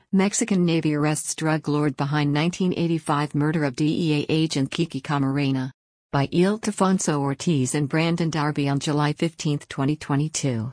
Mexican Navy arrests drug lord behind 1985 murder of DEA agent Kiki Camarena. By Ildefonso Ortiz and Brandon Darby on July 15, 2022.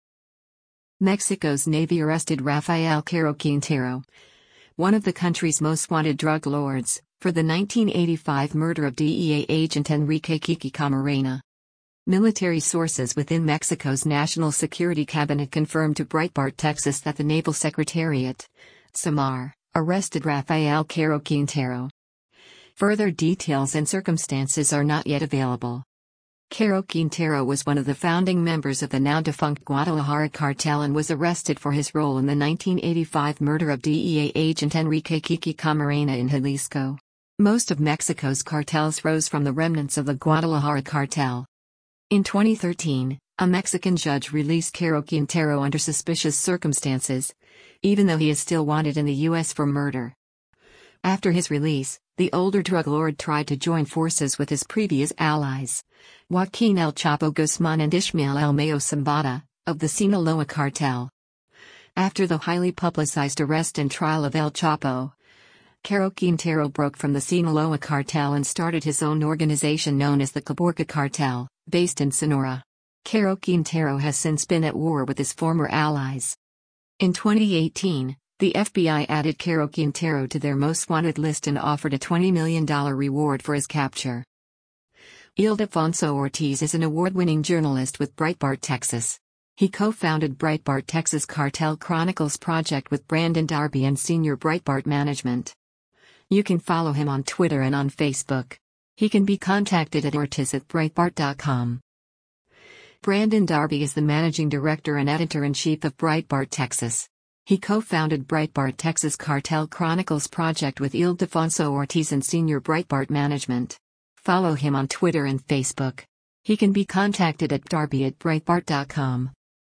Mexico's Navy arrested Rafael Caro Quintero, one of the country's most wanted drug lords, for the 1985 murder of DEA agent Enrique Kiki Camarena. Military sources within Mexico's National Security Cabinet confirmed to Breitbart Texas that the Naval Secretariat, SEMAR, arrested Rafael Caro Quintero. Further details and circumstances are not yet available. Caro Quintero was one of the founding members of the now-defunct Guadalajara cartel and was arrested for his role in the 1985 murder of DEA agent Enrique Kiki Camarena in Jalisco. Most of Mexico's cartels rose from the remnants of the Guadalajara cartel. In 2013, a Mexican judge released Caro Quintero under suspicious circumstances, even though he is still wanted in the U.S. for murder. After his release, the older drug lord tried to join forces with his previous allies, Joaquin El Chapo Guzman and Ishmael El Mayo Zambada, of the Sinaloa cartel. After the highly publicized arrest and trial of El Chapo, Caro Quintero broke from the Sinaloa cartel and started his own organization known as the Caborca Cartel, based in Sonora. Caro Quintero has since been at war with his former allies. In 2018, the FBI added Caro Quintero to their most wanted list and offered a $20 million reward for his capture. Ildefonso Ortiz is an award-winning journalist with Breitbart Texas. He co-founded Breitbart Texas Cartel Chronicles Project with Brandon Darby and senior Breitbart management. You can follow him on Twitter and on Facebook. He can be contacted at ortiz@breitbart.com. Brandon Darby is the managing director and editor-in-chief of Breitbart Texas. He co-founded Breitbart Texas Cartel Chronicles Project with Ildefonso Ortiz and senior Breitbart management. Follow him on Twitter and Facebook. He can be contacted at darby@breitbart.com.